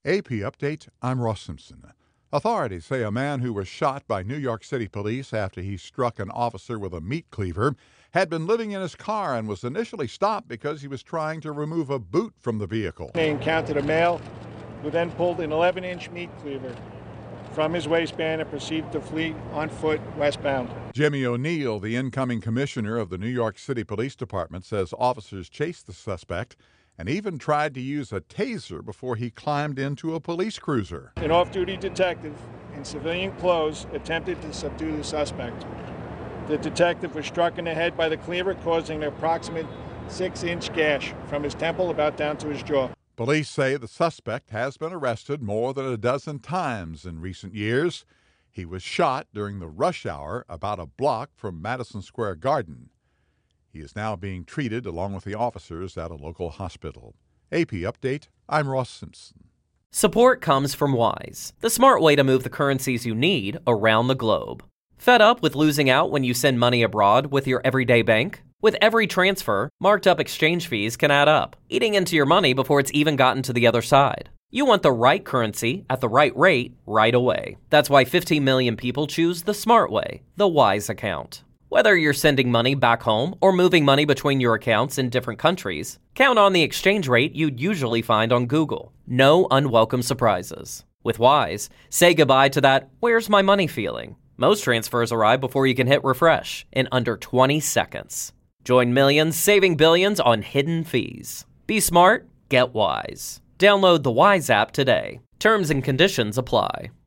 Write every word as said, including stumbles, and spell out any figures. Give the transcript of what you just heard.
A P Update, I'm Ross Simpson. Authorities say a man who was shot by New York City police after he struck an officer with a meat cleaver had been living in his car and was initially stopped because he was trying to remove a boot from the vehicle. They encountered a male who then pulled an eleven-inch meat cleaver from his waistband and proceeded to flee on foot westbound. Jimmy O'Neill, the incoming commissioner of the New York City Police Department, says officers chased the suspect and even tried to use a taser before he climbed into a police cruiser. An off-duty detective in civilian clothes attempted to subdue the suspect. The detective was struck in the head by the cleaver, causing an approximate six-inch gash from his temple about down to his jaw. Police say the suspect has been arrested more than a dozen times in recent years. He was shot during the rush hour about a block from Madison Square Garden. He is now being treated along with the officers at a local hospital. A P Update, I'm Ross Simpson. Support comes from Wise, the smart way to move the currencies you need around the globe. Fed up with losing out when you send money abroad with your everyday bank? With every transfer, marked up exchange fees can add up, eating into your money before it's even gotten to the other side. You want the right currency at the right rate right away. That's why fifteen million people choose the smart way, the Wise account. Whether you're sending money back home or moving money between your accounts in different countries, count on the exchange rate you'd usually find on Google. No unwelcome surprises. With Wise, say goodbye to that "where's my money" feeling. Most transfers arrive before you can hit refresh in under twenty seconds. Join millions saving billions on hidden fees. Be smart, get Wise. Download the Wise app today. Terms and conditions apply.